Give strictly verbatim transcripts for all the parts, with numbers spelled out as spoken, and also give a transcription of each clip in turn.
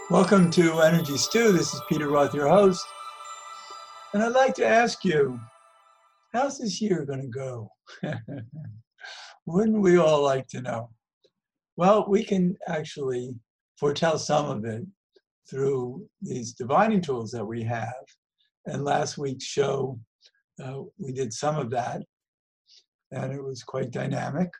Welcome to Energy Stew. This is Peter Roth, your host. And I'd like to ask you, how's this year going to go? Wouldn't we all like to know? Well, we can actually foretell some of it through these divining tools that we have. And last week's show, uh, we did some of that, and it was quite dynamic.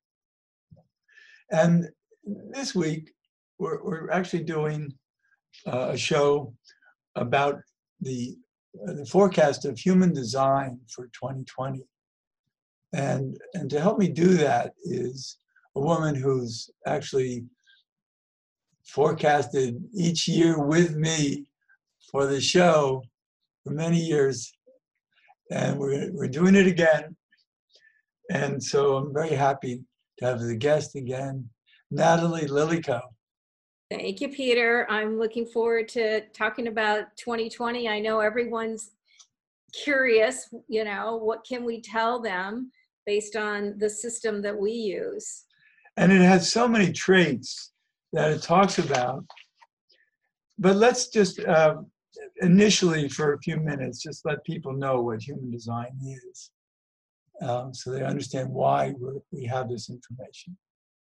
And this week, we're, we're actually doing uh, a show about the, uh, the forecast of human design for twenty twenty. And, and to help me do that is a woman who's actually forecasted each year with me for the show for many years. And we're, we're doing it again. And so I'm very happy to have the guest again, Natalie Lillico. Thank you, Peter. I'm looking forward to talking about twenty twenty. I know everyone's curious, you know, what can we tell them based on the system that we use? And it has so many traits that it talks about. But let's just uh, initially, for a few minutes, just let people know what human design is, um, so they understand why we're, we have this information.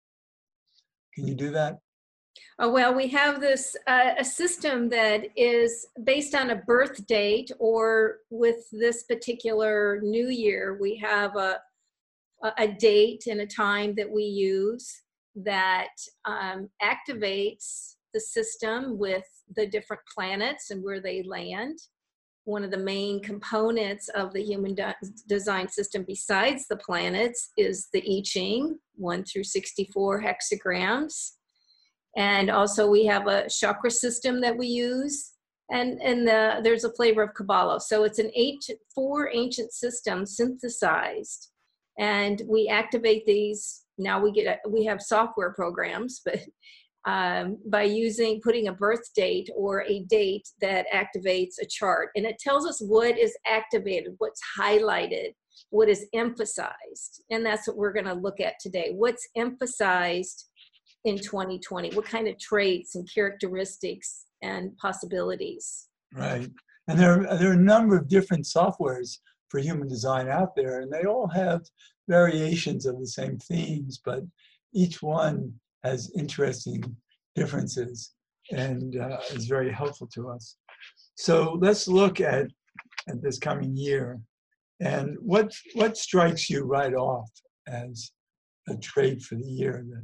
Can you do that? Oh, well, we have this uh, a system that is based on a birth date, or with this particular new year, we have a, a date and a time that we use that um, activates the system with the different planets and where they land. One of the main components of the human de- design system besides the planets is the I Ching, one through sixty-four hexagrams. And also we have a chakra system that we use, and, and the, there's a flavor of Kabbalah. So it's an eight, four ancient systems synthesized, and we activate these. Now we get, a, we have software programs, but um, by using, putting a birth date or a date that activates a chart, and it tells us what is activated, what's highlighted, what is emphasized. And that's what we're going to look at today. What's emphasized in twenty twenty? What kind of traits and characteristics and possibilities? Right. And there are, there are a number of different softwares for human design out there, and they all have variations of the same themes, but each one has interesting differences and uh, is very helpful to us. So let's look at, at this coming year. And what, what strikes you right off as a trait for the year that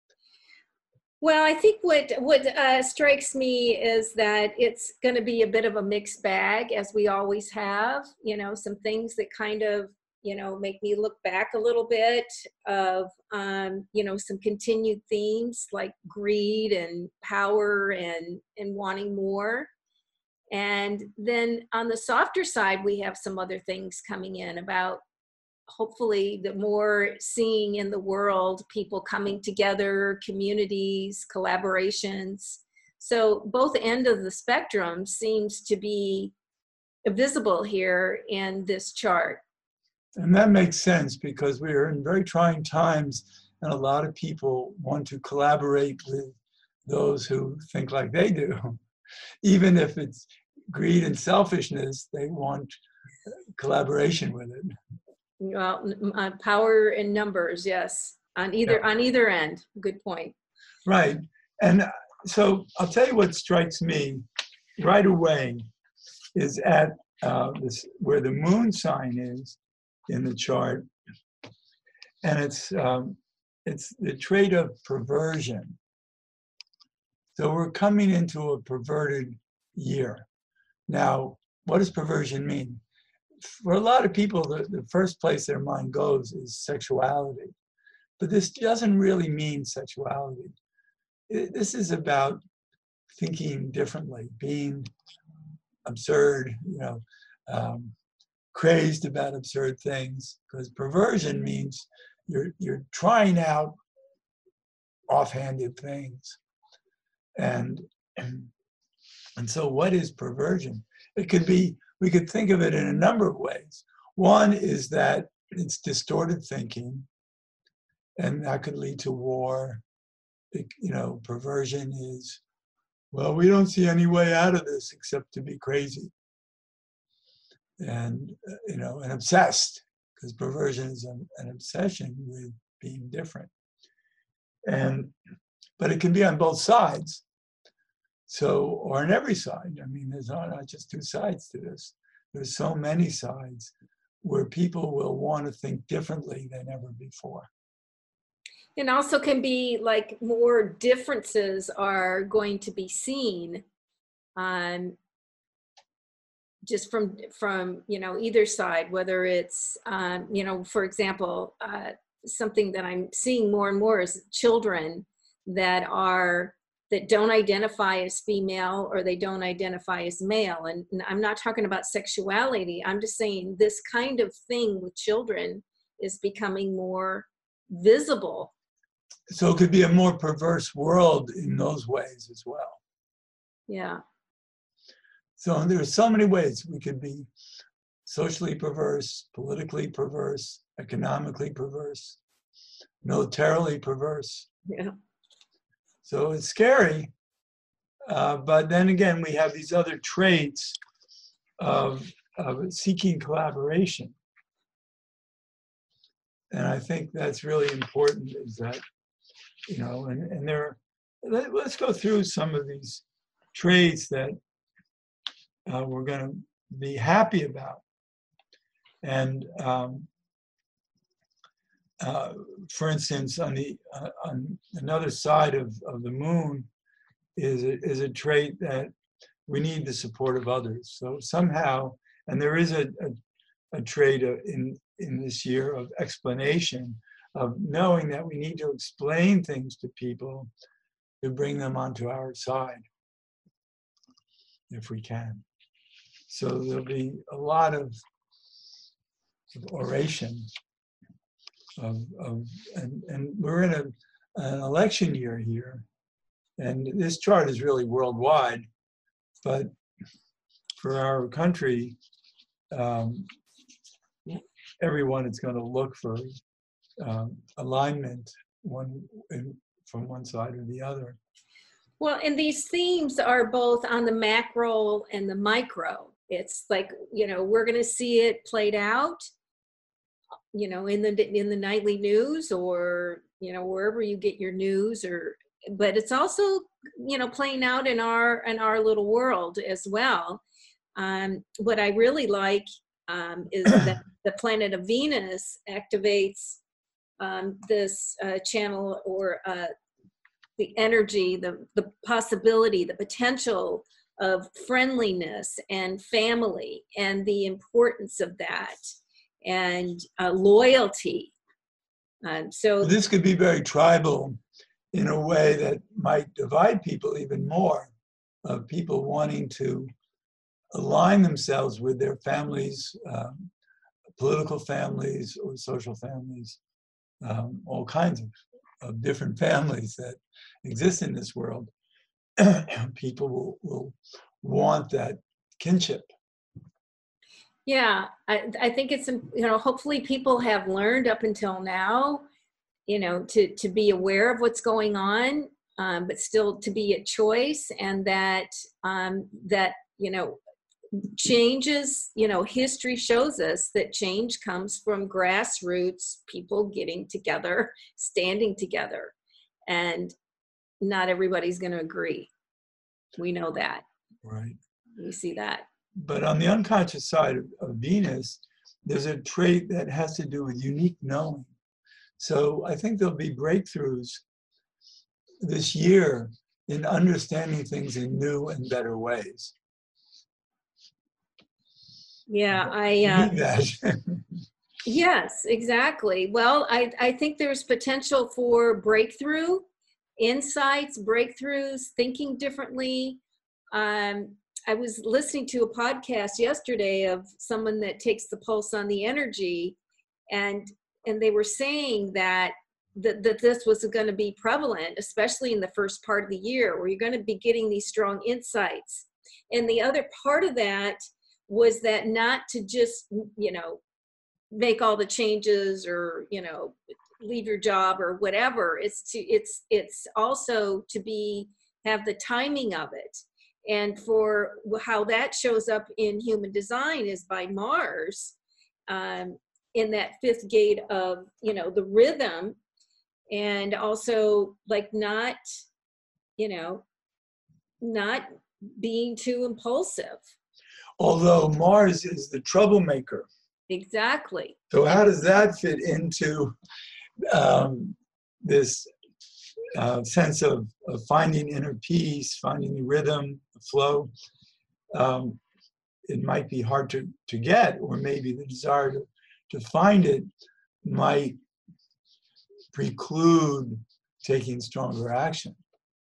Well, I think what what uh, strikes me is that it's going to be a bit of a mixed bag, as we always have. You know, some things that kind of, you know, make me look back a little bit of, um, you know, some continued themes like greed and power and and wanting more. And then on the softer side, we have some other things coming in about, hopefully, the more seeing in the world, people coming together, communities, collaborations. So both end of the spectrum seems to be visible here in this chart. And that makes sense because we are in very trying times, and a lot of people want to collaborate with those who think like they do. Even if it's greed and selfishness, they want collaboration with it. Well, uh, power in numbers, yes, on either yeah. on either end. Good point. Right. And so I'll tell you what strikes me right away is at uh, this, where the moon sign is in the chart, and it's um, it's the trait of perversion. So we're coming into a perverted year. Now, what does perversion mean? For a lot of people, the, the first place their mind goes is sexuality. But this doesn't really mean sexuality. It, this is about thinking differently, being absurd, you know, um, crazed about absurd things. Because perversion means you're you're trying out offhanded things. And, and, and so what is perversion? It could be, we could think of it in a number of ways. One is that it's distorted thinking, and that could lead to war. It, you know, perversion is Well, we don't see any way out of this except to be crazy and, uh, you know, and obsessed, because perversion is an, an obsession with being different. And, but it can be on both sides. So, or on every side. I mean, there's not, not just two sides to this. There's so many sides where people will want to think differently than ever before. And also can be like more differences are going to be seen um, just from, from, you know, either side, whether it's, um, you know, for example, uh, something that I'm seeing more and more is children that are, that don't identify as female or they don't identify as male. And I'm not talking about sexuality. I'm just saying this kind of thing with children is becoming more visible. So it could be a more perverse world in those ways as well. Yeah. So there are so many ways we could be socially perverse, politically perverse, economically perverse, militarily perverse. Yeah. So it's scary. Uh, but then again, we have these other traits of, of seeking collaboration. And I think that's really important, is that, you know, and, and there, let, let's go through some of these traits that uh, we're going to be happy about. And um, uh, for instance, on the uh, on another side of, of the moon is a, is a trait that we need the support of others. So somehow, and there is a, a, a trait in, in this year of explanation, of knowing that we need to explain things to people to bring them onto our side, if we can. So there'll be a lot of, of oration, of, of and, and we're in a, an election year here, and this chart is really worldwide, but for our country, um, everyone is going to look for um, alignment one in, from one side or the other. Well, and these themes are both on the macro and the micro. It's like, you know, we're going to see it played out, you know, in the in the nightly news, or, you know, wherever you get your news, or, but it's also, you know, playing out in our in our little world as well. Um, what I really like um, is that the planet of Venus activates um, this uh, channel, or uh, the energy, the, the possibility, the potential of friendliness and family, and the importance of that, and uh, loyalty. Um, so This could be very tribal in a way that might divide people even more, of people wanting to align themselves with their families, um, political families or social families, um, all kinds of, of different families that exist in this world. People will, will want that kinship. yeah, I, I think it's, you know, hopefully people have learned up until now, you know, to, to be aware of what's going on, um, but still to be a choice, and that, um, that, you know, changes, you know, history shows us that change comes from grassroots people getting together, standing together, and not everybody's going to agree. We know that. Right. We see that. But on the unconscious side of, of Venus, there's a trait that has to do with unique knowing. So I think there'll be breakthroughs this year in understanding things in new and better ways. Yeah, I, You uh, need that. yes, exactly. Well, I, I think there's potential for breakthrough, insights, breakthroughs, thinking differently. Um, I was listening to a podcast yesterday of someone that takes the pulse on the energy, and and they were saying that that, that this was going to be prevalent, especially in the first part of the year, where you're going to be getting these strong insights. And the other part of that was that not to just, you know, make all the changes, or, you know, leave your job or whatever. It's to, it's, it's also to be have the timing of it. And for how that shows up in human design is by Mars, um, in that fifth gate of, you know, the rhythm, and also like not, you know, not being too impulsive. Although Mars is the troublemaker. Exactly. So how does that fit into um, this uh, sense of, of finding inner peace, finding the rhythm, the flow? Um, it might be hard to, to get, or maybe the desire to, to find it might preclude taking stronger action.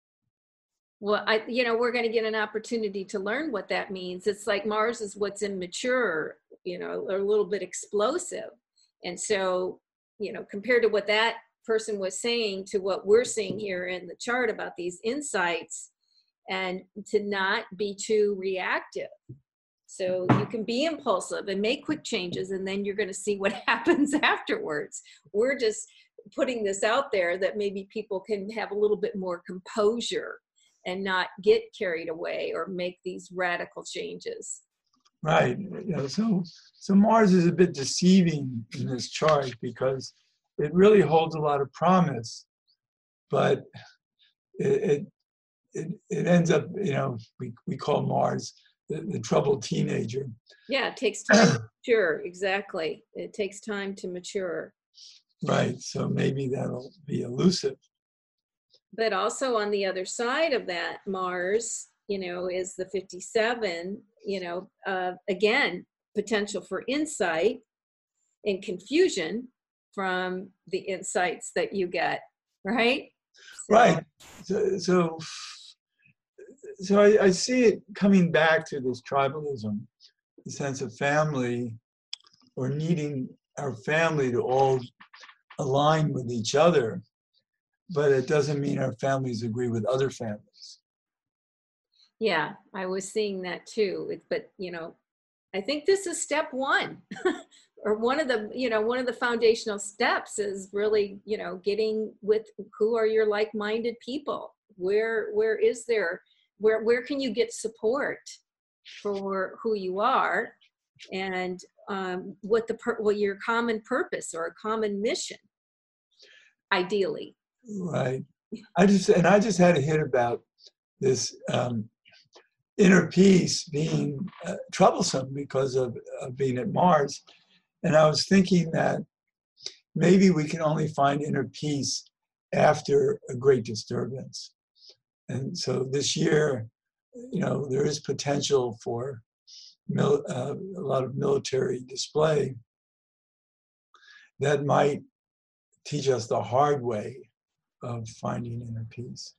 Well, I, you know, we're going to get an opportunity to learn what that means. It's like Mars is what's immature, you know, a little bit explosive. And so, you know, compared to what that person was saying to what we're seeing here in the chart about these insights, and to not be too reactive. So you can be impulsive and make quick changes, and then you're going to see what happens afterwards. We're just putting this out there that maybe people can have a little bit more composure and not get carried away or make these radical changes. Right. You know, so so Mars is a bit deceiving in this chart because it really holds a lot of promise, but it it it, it ends up, you know, we, we call Mars the, the troubled teenager. Yeah, it takes time to mature. Exactly. It takes time to mature. Right. So maybe that'll be elusive. But also on the other side of that, Mars, you know, is the fifty-seven, you know, uh, again, potential for insight and confusion from the insights that you get, right? So, right. So, so, so I, I see it coming back to this tribalism, the sense of family, or needing our family to all align with each other. But it doesn't mean our families agree with other families. Yeah, I was seeing that too. It, but, you know, I think this is step one or one of the, you know, one of the foundational steps is really, you know, getting with who are your like-minded people? Where, where is there, where, where can you get support for who you are, and um, what the, per, what your common purpose or a common mission, ideally. Right. I just, and I just had a hit about this um, inner peace being uh, troublesome because of, of being at Mars. And I was thinking that maybe we can only find inner peace after a great disturbance. And so this year, you know, there is potential for mil, uh, a lot of military display that might teach us the hard way of finding inner peace.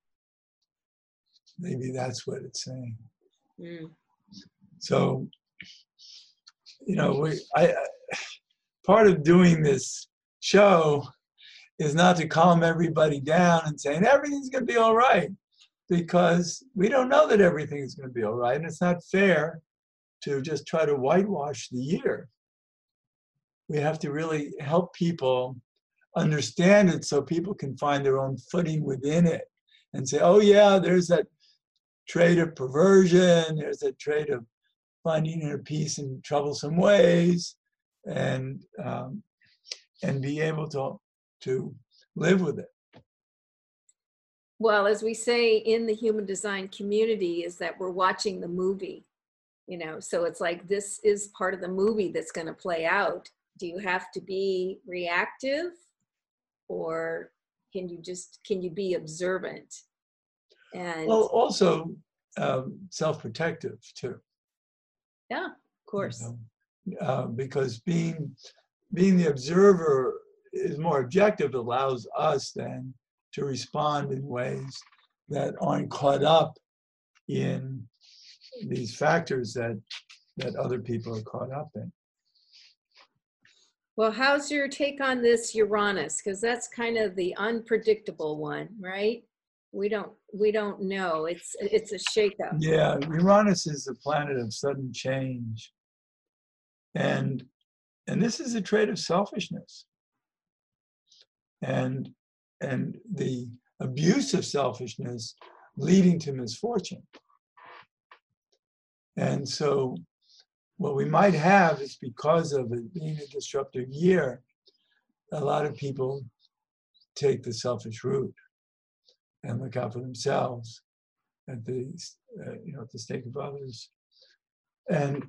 Maybe that's what it's saying. Mm. So, you know, we, I, part of doing this show is not to calm everybody down and saying everything's going to be all right, because we don't know that everything is going to be all right, and it's not fair to just try to whitewash the year. We have to really help people understand it so people can find their own footing within it and say, oh yeah, there's that trait of perversion, there's a trait of finding inner peace in troublesome ways, and um, and be able to to live with it. Well, as we say in the human design community, is that we're watching the movie, you know, so it's like this is part of the movie that's going to play out. Do you have to be reactive, or can you just, can you be observant? And well, also um, self-protective too. Yeah, of course. You know, uh, because being being the observer is more objective, allows us then to respond in ways that aren't caught up in these factors that that other people are caught up in. Well, how's your take on this Uranus? Because that's kind of the unpredictable one, right? We don't we don't know. It's it's a shakeup. Yeah, Uranus is the planet of sudden change, and and this is a trait of selfishness, and and the abuse of selfishness leading to misfortune. And so what we might have is, because of it being a disruptive year, a lot of people take the selfish route and look out for themselves at the, uh, you know, at the stake of others. And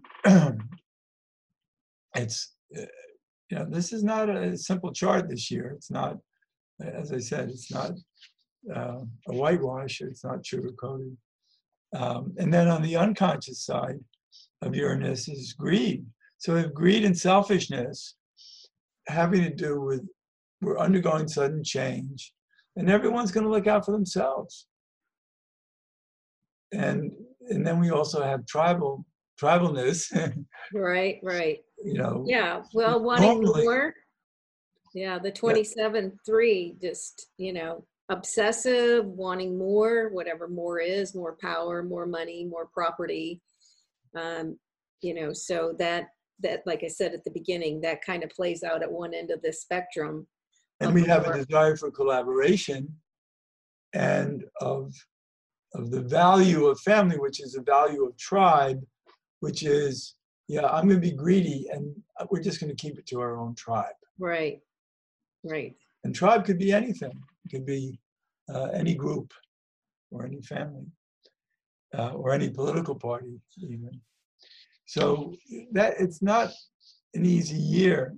it's, uh, you know, this is not a simple chart this year. It's not, as I said, it's not uh, a whitewash. It's not sugar-coated. Um, and then on the unconscious side of Uranus is greed. So if greed and selfishness having to do with, we're undergoing sudden change, and everyone's going to look out for themselves. And and then we also have tribal tribalness. Right, right. You know. Yeah, well, wanting Normally, more. Yeah, the twenty-seven three, just, you know, obsessive, wanting more, whatever more is, more power, more money, more property. Um, you know, so that, that, like I said at the beginning, that kind of plays out at one end of the spectrum. and of we the have a more- desire for collaboration and of of the value of family, which is the value of tribe, which is, yeah, I'm going to be greedy, and we're just going to keep it to our own tribe. Right, right. And tribe could be anything. It could be uh, any group or any family uh, or any political party even. So that it's not an easy year.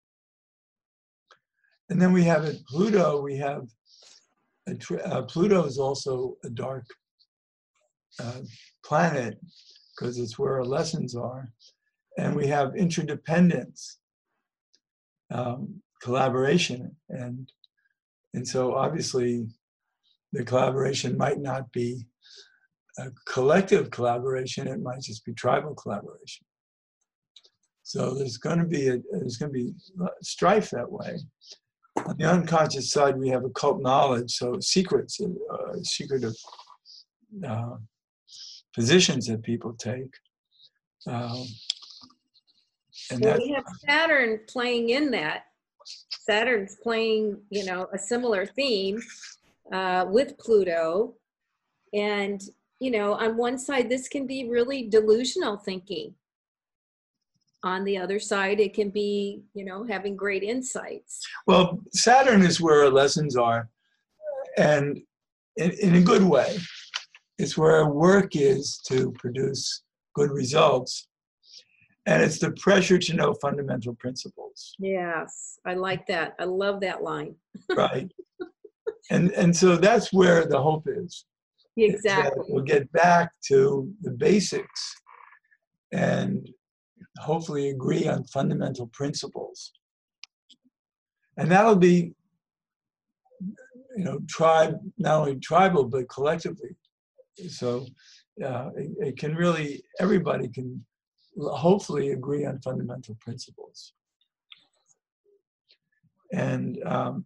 And then we have at Pluto, we have, a, uh, Pluto is also a dark uh, planet because it's where our lessons are. And we have interdependence, um, collaboration. And, and so obviously the collaboration might not be a collective collaboration, it might just be tribal collaboration. So there's going to be a, there's going to be strife that way. On the unconscious side, we have occult knowledge, so secrets, uh, secretive uh, positions that people take. Um, and Well, that, we have Saturn playing in that. Saturn's playing, you know, a similar theme uh, with Pluto. And, you know, on one side, this can be really delusional thinking. On the other side, it can be, you know, having great insights. well, Saturn is where our lessons are, and in, in a good way. It's where our work is to produce good results. And it's the pressure to know fundamental principles. Yes, I like that. I love that line. Right. And, and so that's where the hope is. is that Exactly. we'll get back to the basics and hopefully agree on fundamental principles. And that'll be, you know, tribe, not only tribal, but collectively. So uh, it, it can really, everybody can hopefully agree on fundamental principles. And, um,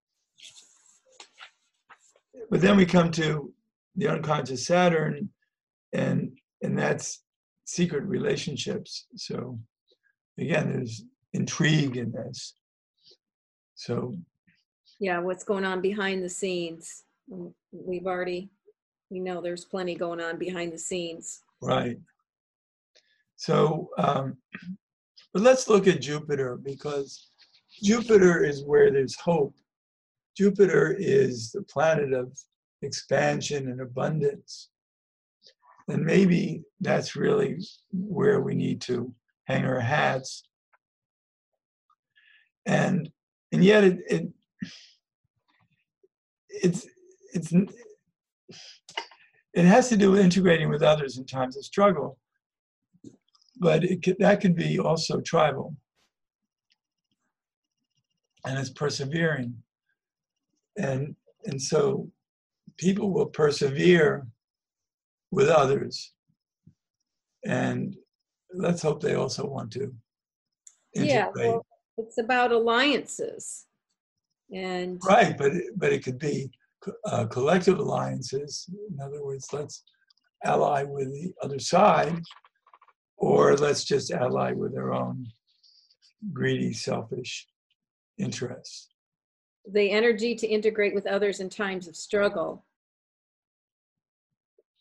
but then we come to the unconscious Saturn, and, and that's secret relationships. So again, there's intrigue in this. So Yeah, what's going on behind the scenes. Mm, We've already, we know there's plenty going on behind the scenes. right. So, um, but let's look at Jupiter, because Jupiter is where there's hope. Jupiter is the planet of expansion and abundance. And maybe that's really where we need to hang our hats. And and yet it, it it's it's it has to do with integrating with others in times of struggle. But it could, that could be also tribal. And it's persevering. And, and so people will persevere with others. And let's hope they also want to Yeah, integrate. well, it's about alliances. And Right, but, it- but it could be uh, collective alliances. In other words, let's ally with the other side, or let's just ally with our own greedy, selfish interests. the energy to integrate with others in times of struggle.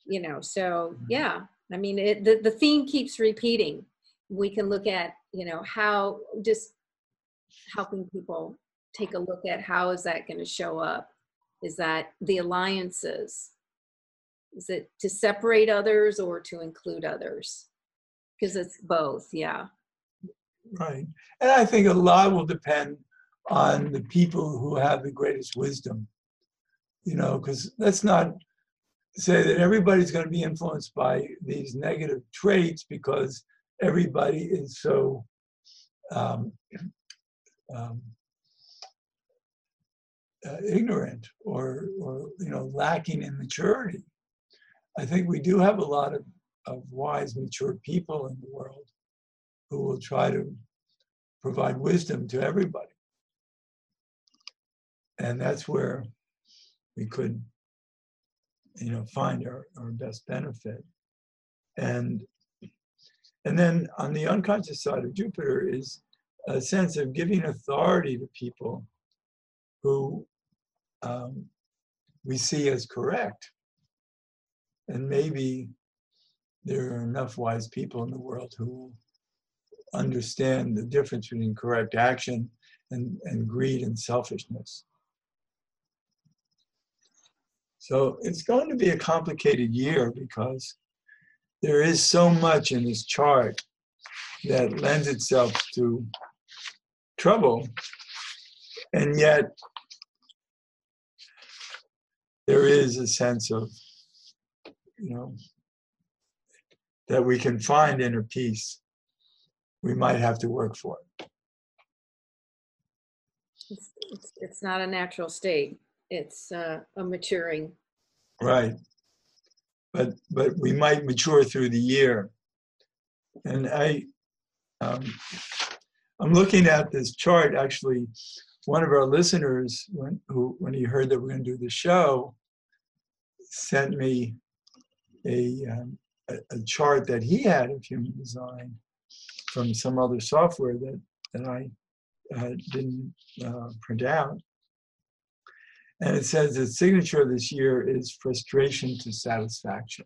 you know, so yeah, I mean, it, the, the theme keeps repeating. We can look at, you know, how just helping people take a look at how is that going to show up? Is that the alliances? Is it to separate others or to include others? Because it's both, yeah. Right. And I think a lot will depend on the people who have the greatest wisdom, you know, because let's not say that everybody's going to be influenced by these negative traits because everybody is so um, um, uh, ignorant or, or, you know, lacking in maturity. I think we do have a lot of, of wise, mature people in the world who will try to provide wisdom to everybody. And that's where we could, you know, find our, our best benefit. And, and then on the unconscious side of Jupiter is a sense of giving authority to people who um, we see as correct. And maybe there are enough wise people in the world who understand the difference between correct action and, and greed and selfishness. So it's going to be a complicated year because there is so much in this chart that lends itself to trouble, and yet there is a sense of, you know, that we can find inner peace. We might have to work for it. It's, it's, it's not a natural state. It's uh, a maturing. Right. But but we might mature through the year. And I, um, I'm looking at this chart. Actually, one of our listeners, when, who, when he heard that we're going to do the show, sent me a, um, a, a chart that he had of human design from some other software that, that I uh, didn't uh, print out. And it says the signature of this year is frustration to satisfaction.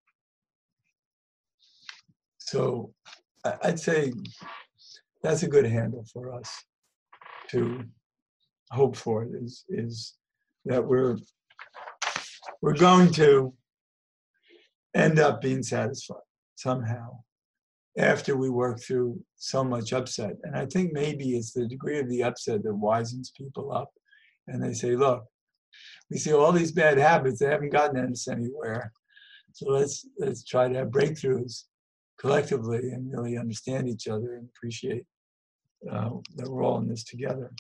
So I'd say that's a good handle for us to hope for, is, is that we're, we're going to end up being satisfied somehow after we work through so much upset. And I think maybe it's the degree of the upset that wisens people up. And they say, look, we see all these bad habits, they haven't gotten us anywhere. So let's, let's try to have breakthroughs collectively and really understand each other and appreciate uh, that we're all in this together.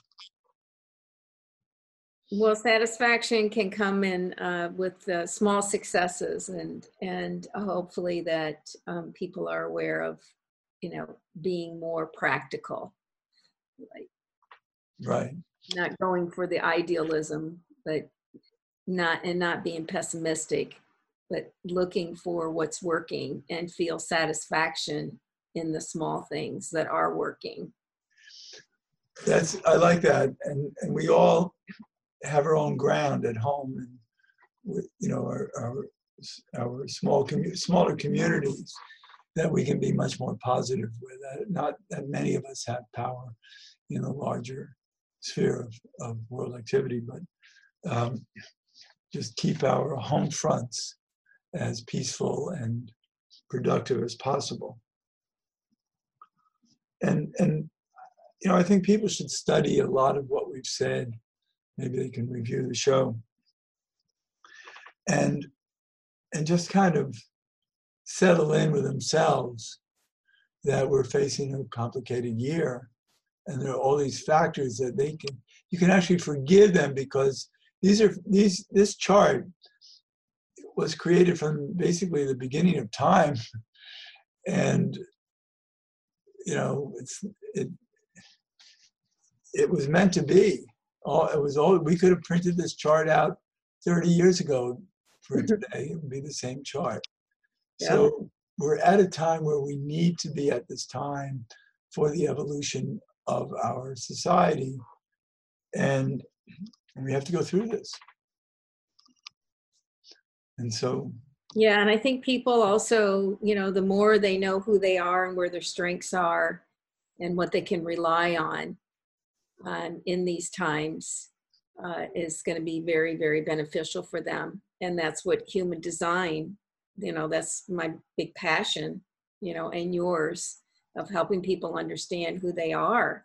Well, satisfaction can come in uh, with uh, small successes, and and hopefully that um, people are aware of, you know, being more practical, like Right. not going for the idealism, but not and not being pessimistic, but looking for what's working and feel satisfaction in the small things that are working. That's, I like that, and and we all have our own ground at home, and with, you know, our our, our small commu smaller communities that we can be much more positive with. Uh, not that many of us have power in a larger sphere of, of world activity, but um, just keep our home fronts as peaceful and productive as possible. And and you know, I think people should study a lot of what we've said. Maybe they can review the show and and just kind of settle in with themselves that we're facing a complicated year, and there are all these factors that they can you can actually forgive them, because these are these this chart was created from basically the beginning of time, and you know it's it it was meant to be. All it was all we could have printed this chart out thirty years ago for today. It would be the same chart. Yeah. So we're at a time where we need to be at this time for the evolution of our society, and, and we have to go through this. And so Yeah, and I think people also, you know, the more they know who they are and where their strengths are and what they can rely on um, in these times uh, is going to be very, very beneficial for them. And that's what human design, you know, that's my big passion, you know, and yours, of helping people understand who they are,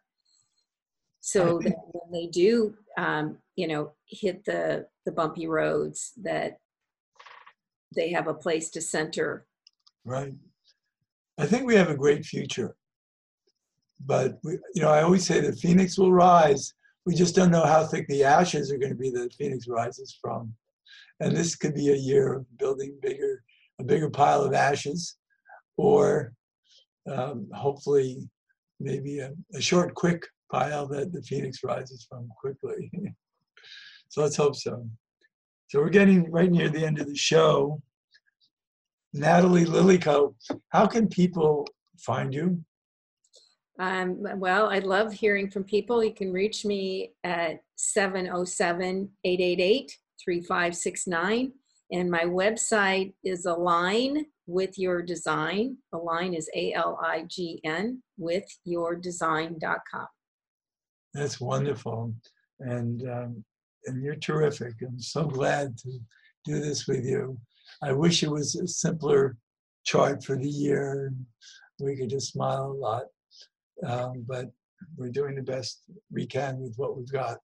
I so that think, when they do, um, you know, hit the the bumpy roads, that they have a place to center. right. I think we have a great future, but we, you know, I always say the phoenix will rise. We just don't know how thick the ashes are going to be that the phoenix rises from. And this could be a year of building bigger, a bigger pile of ashes, or um, hopefully maybe a, a short, quick pile that the phoenix rises from quickly. So let's hope so. So we're getting right near the end of the show. Natalie Lillico, how can people find you? Um, well, I love hearing from people. You can reach me at seven oh seven, eight eight eight, three five six nine. And my website is Align with Your Design. Align is A L I G N, with your design dot com. That's wonderful. And, um, and you're terrific. I'm so glad to do this with you. I wish it was a simpler chart for the year. We could just smile a lot. Um, but we're doing the best we can with what we've got.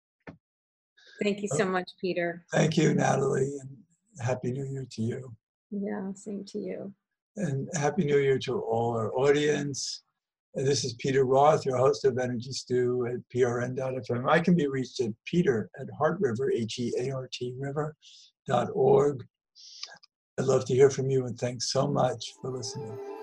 Thank you so much, Peter. Thank you, Natalie, and Happy New Year to you. Yeah, same to you. And Happy New Year to all our audience. And this is Peter Roth, your host of Energy Stew at P R N dot F M. I can be reached at peter at heart river, H E A R T river dot org. I'd love to hear from you, and thanks so much for listening.